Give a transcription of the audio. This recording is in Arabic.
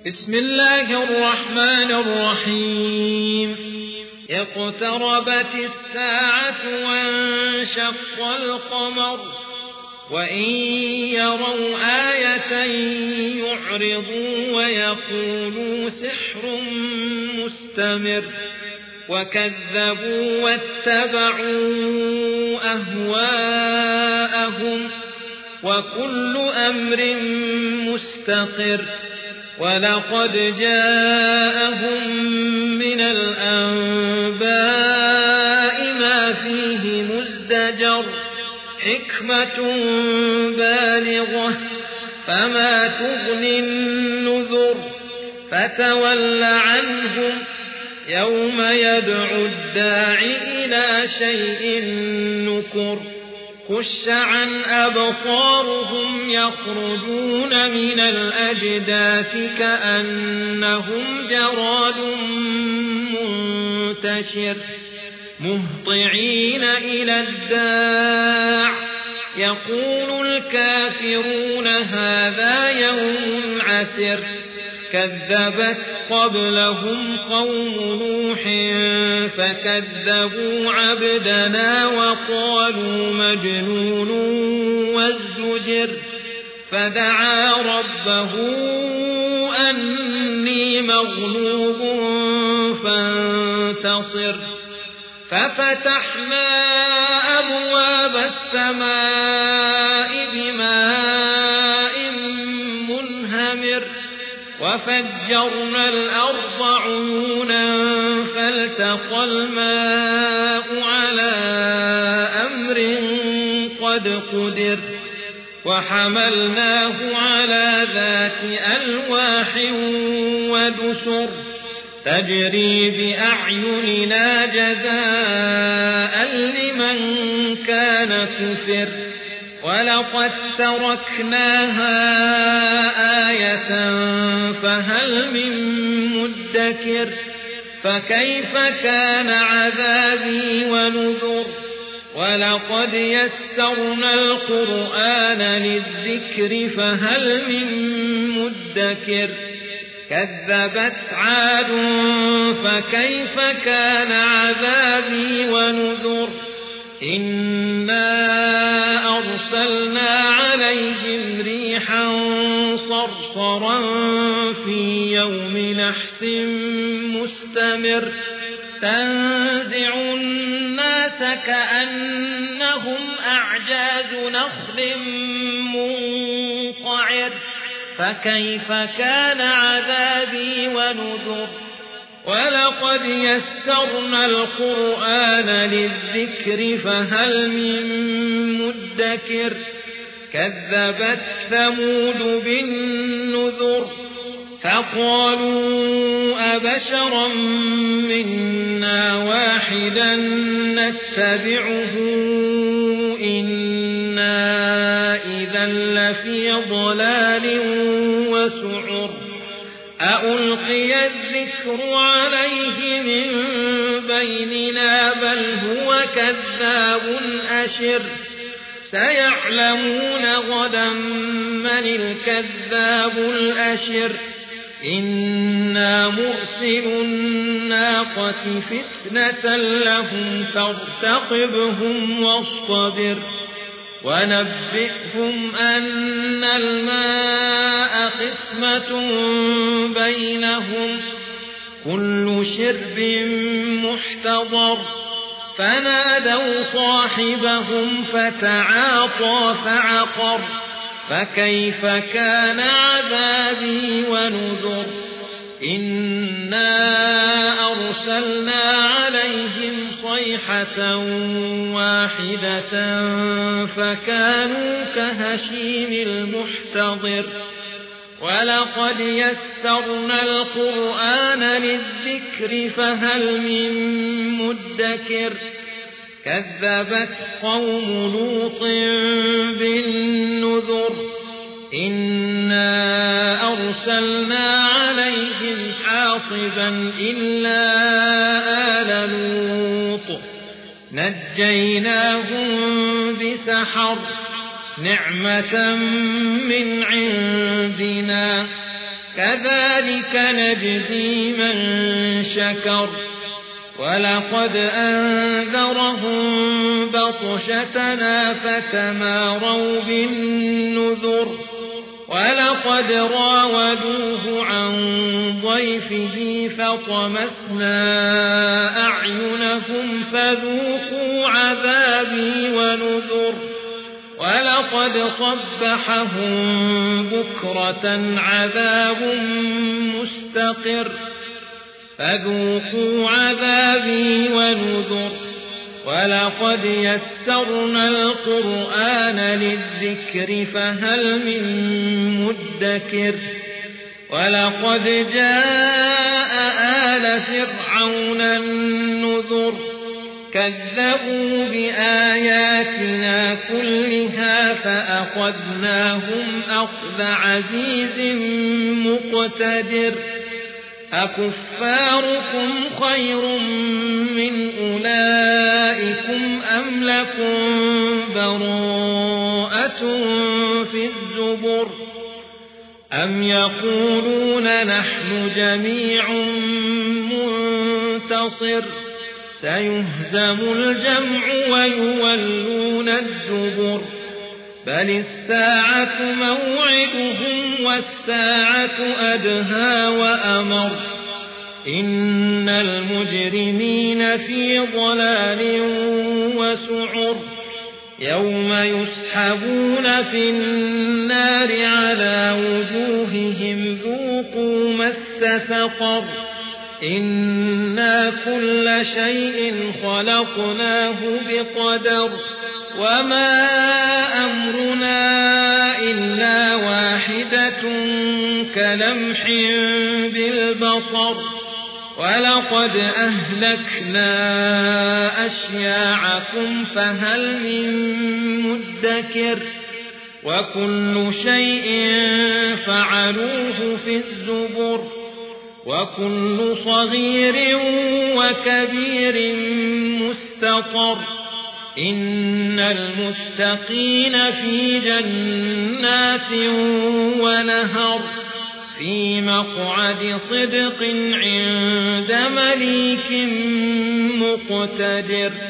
بسم الله الرحمن الرحيم اقتربت الساعة وانشق القمر وإن يروا آية يعرضوا ويقولوا سحر مستمر وكذبوا واتبعوا أهواءهم وكل أمر مستقر ولقد جاءهم من الأنباء ما فيه مزدجر حكمة بالغة فما تغني النذر فتول عنهم يوم يدعو الداع إلى شيء نكر خش عن أبصارهم يخرجون من الأجداث كأنهم جراد منتشر مهطعين إلى الداع يقول الكافرون هذا يوم عسر كذبت قبلهم قوم نوح فكذبوا عبدنا وقالوا مجنون وازدجر فدعا ربه أني مغلوب فانتصر ففتحنا أبواب السماء بماء منهمر وفجرنا الأرض عيونا فالتقى الماء على أمر قد قدر وحملناه على ذات ألواح ودسر تجري بأعيننا جزاء لمن كان كفر ولقد تركناها آية فهل من مدكر فكيف كان عذابي ونذر ولقد يسرنا القرآن للذكر فهل من مدكر كذبت عاد فكيف كان عذابي ونذر إنا أرسلنا عليهم ريحا صرصرا في يوم نحس مستمر تنزع الناس كأنهم أعجاز نخل منقعر فكيف كان عذابي ونذر ولقد يسرنا القرآن للذكر فهل من مدكر كذبت ثمود بالنذر فقالوا أبشرا منا واحدا نتبعه إنا إذا لفي ضلال وسعر أألقي الذكر عليه من بيننا بل هو كذاب أشر سيعلمون غدا من الكذاب الأشر إنا مرسل الناقة فتنة لهم فارتقبهم واصطبر ونبئهم أن الماء قسمة بينهم كل شرب محتضر فنادوا صاحبهم فتعاطى فعقر فكيف كان عذابي ونذر إنا أرسلنا عليهم صيحة واحدة فكانوا كهشيم المحتضر ولقد يسرنا القرآن للذكر فهل من مدكر كذبت قوم لوط بالنذر إنا أرسلنا عليهم حاصبا إلا آل لوط نجيناهم بسحر نعمة من عندنا كذلك نجزي من شكر ولقد أنذرهم بطشتنا فتماروا بالنذر ولقد راودوه عن ضيفه فطمسنا أعينهم فذوقوا عذابي ونذر ولقد صبحهم بكرة عذاب مستقر فذوقوا عذابي ونذر ولقد يسرنا القرآن للذكر فهل من مدكر ولقد جاء آل فرعون النذر كذبوا بآياتنا كلها فأخذناهم أخذ عزيز مقتدر أكفاركم خير من أولئكم أم لكم براءة في الزبر أم يقولون نحن جميع منتصر سيهزم الجمع ويولون الدبر بل الساعة موعدهم والساعة أدهى وأمر إن المجرمين في ضلال وسعر يوم يسحبون في النار على وجوههم ذوقوا مس سقر إنا كل شيء خلقناه بقدر وما أمرنا إلا واحدة كلمح بالبصر ولقد أهلكنا أشياعكم فهل من مدكر وكل شيء فعلوه في الزبر وكل صغير وكبير مستطر إن المتقين في جنات ونهر في مقعد صدق عند مليك مقتدر.